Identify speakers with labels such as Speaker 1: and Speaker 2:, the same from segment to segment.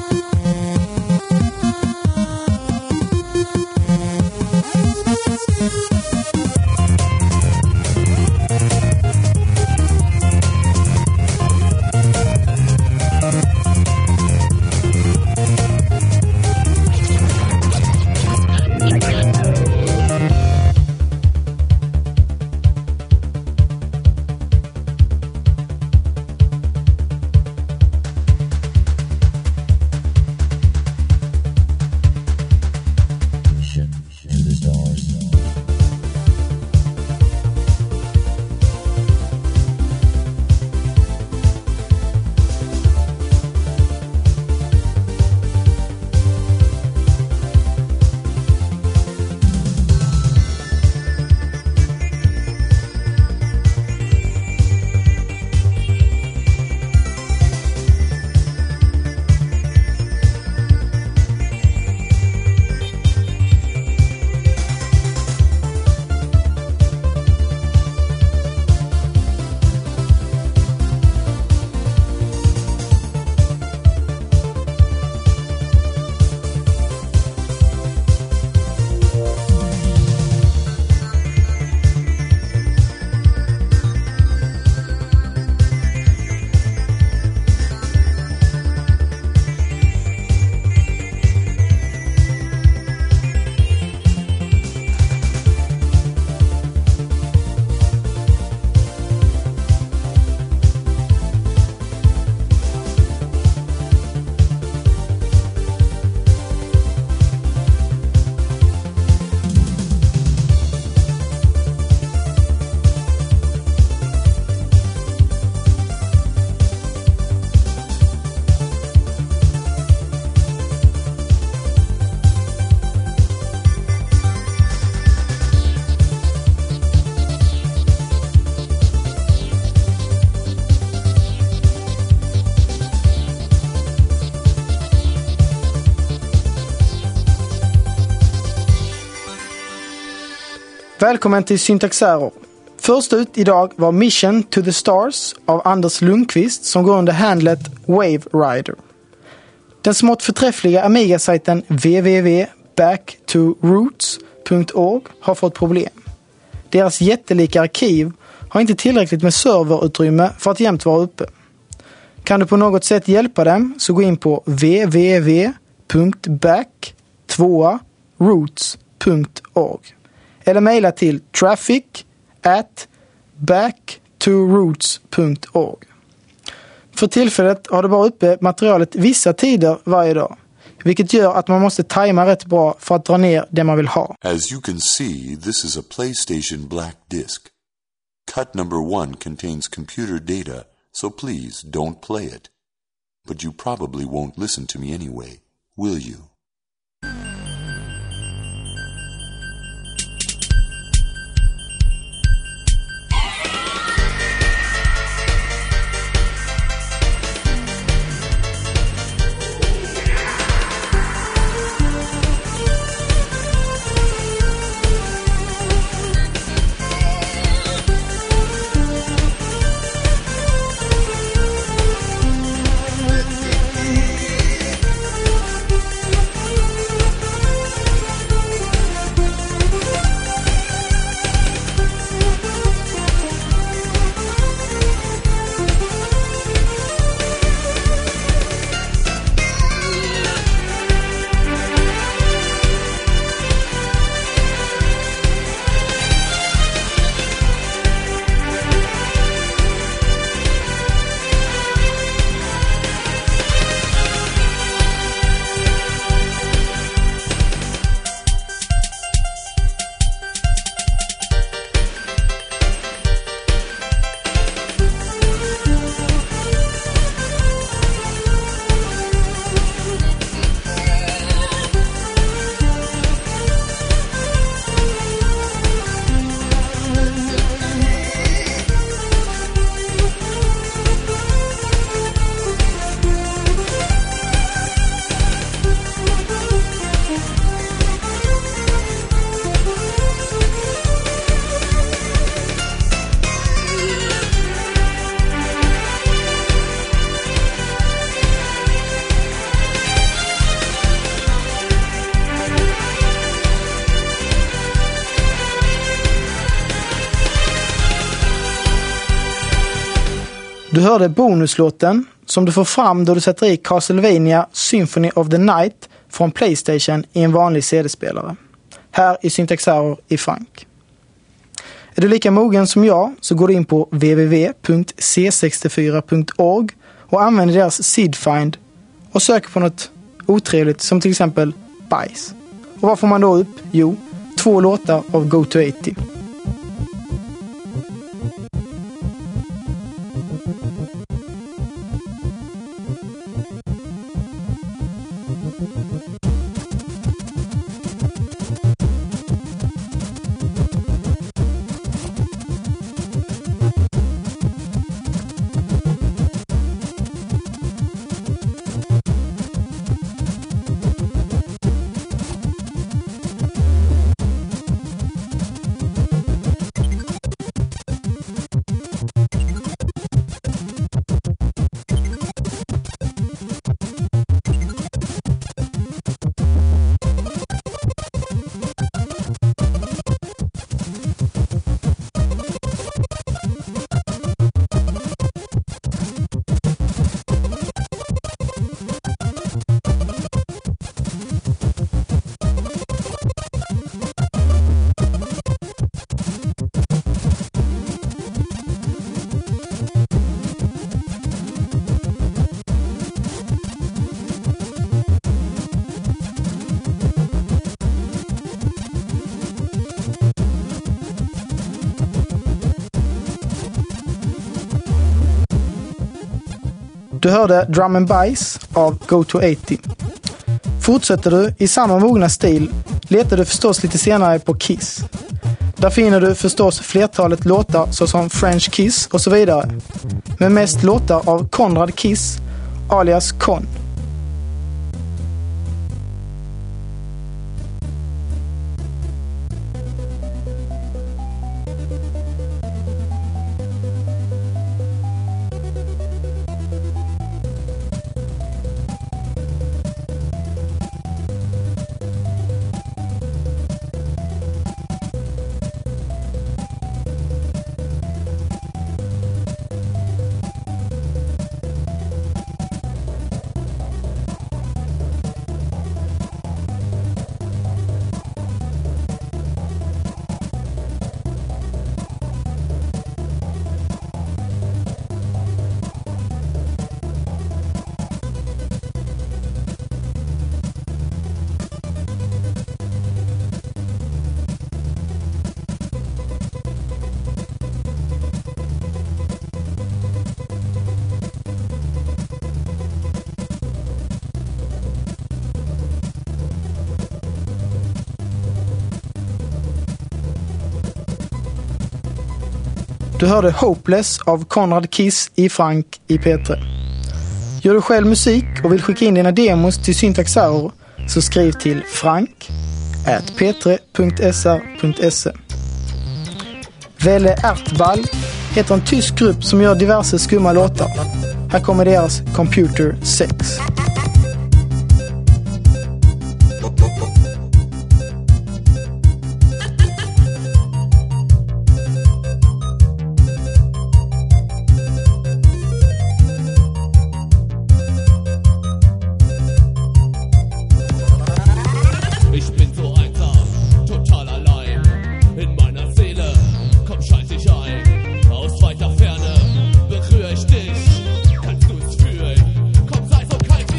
Speaker 1: Välkommen till Syntaxerror. Först ut idag var Mission to the Stars av Anders Lundqvist som går under handlet Wave Rider. Den smått förträffliga Amiga-sajten www.backtoroots.org har fått problem. Deras jättelika arkiv har inte tillräckligt med serverutrymme för att jämt vara uppe. Kan du på något sätt hjälpa dem så gå in på www.back2roots.org eller mejla till traffic@backtoroots.org. För tillfället har det bara uppe materialet vissa tider varje dag, vilket gör att man måste tajma rätt bra för att dra ner det man vill ha.
Speaker 2: As you can see, this is a PlayStation Black Disc. Cut number 1 contains computer data, so please don't play it. But you probably won't listen to me anyway, will you?
Speaker 1: Du hörde bonuslåten som du får fram då du sätter i Castlevania Symphony of the Night från PlayStation i en vanlig CD-spelare. Här i Syntax Error i Frank. Är du lika mogen som jag så går du in på www.c64.org och använder deras seedfind och söker på något otrevligt som till exempel bajs. Och vad får man då upp? Jo, 2 låtar av Go to 80. Du hörde Drum and Bass av Go to 80. Fortsätter du i samma mogna stil letar du förstås lite senare på Kiss. Där finner du förstås flertalet låtar såsom French Kiss och så vidare. Men mest låtar av Konrad Kiss alias Kon. Du hörde Hopeless av Konrad Kiss i Frank i P3. Gör du själv musik och vill skicka in dina demos till Syntax Error så skriv till frank@p3.sr.se. Welle Ertball heter en tysk grupp som gör diverse skumma låtar. Här kommer deras Computer 6.
Speaker 3: Aus weiter Ferne berühre ich dich. Kannst du es fühlen? Komm, sei so kalt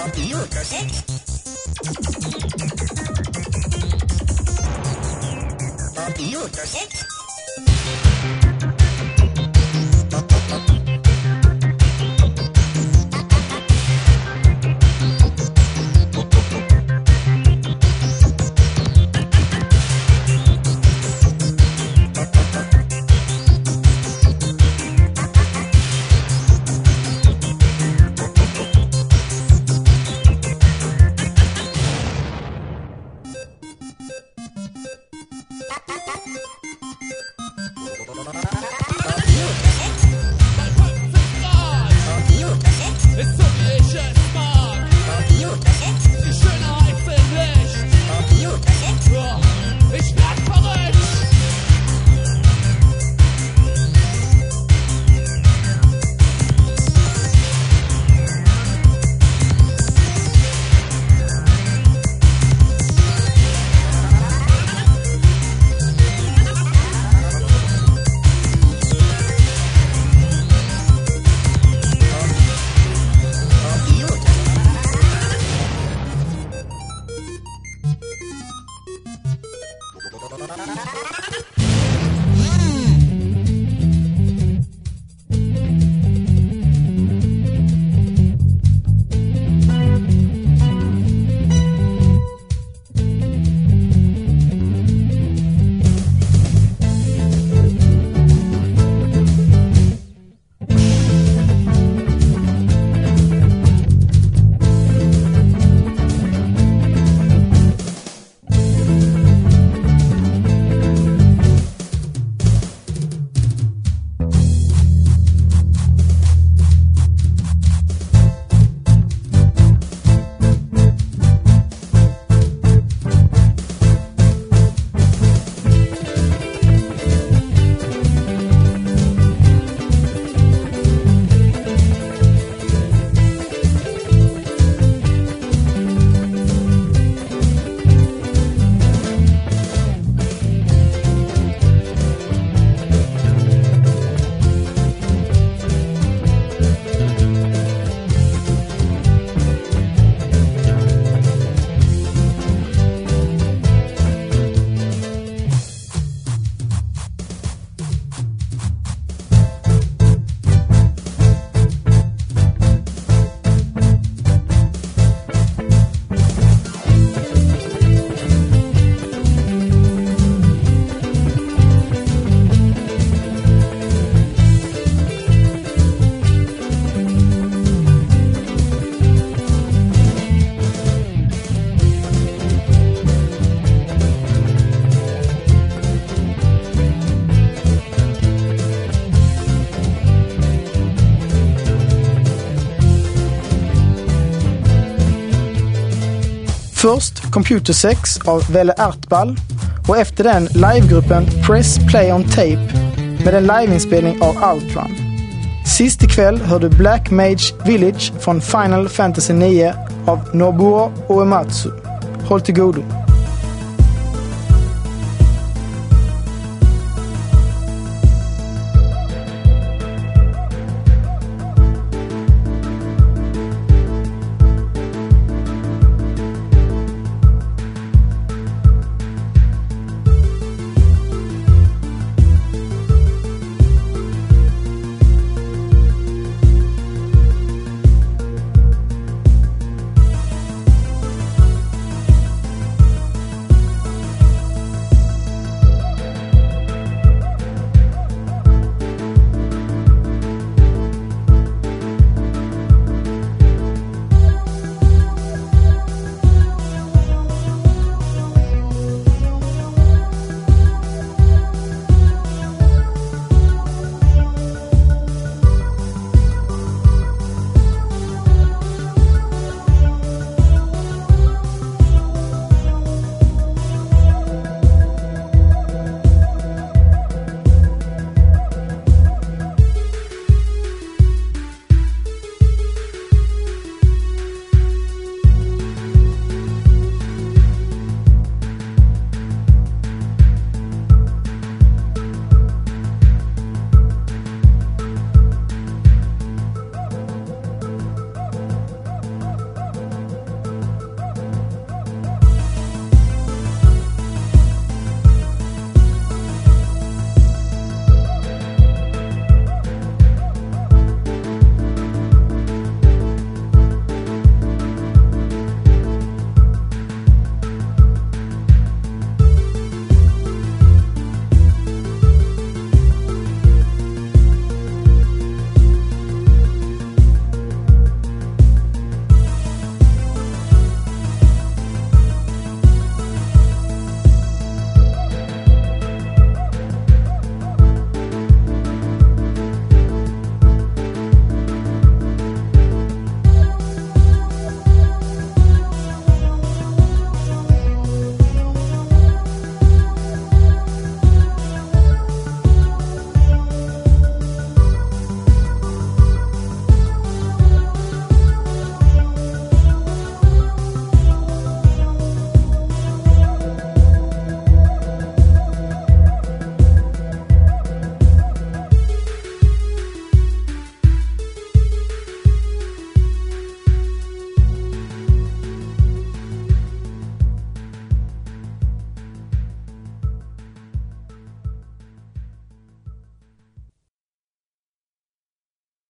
Speaker 1: Först Computer Sex av Velle Ertball och efter den livegruppen Press Play on Tape med en liveinspelning av Outrun. Sist ikväll hörde Black Mage Village från Final Fantasy 9 av Nobuo Uematsu. Håll till godo.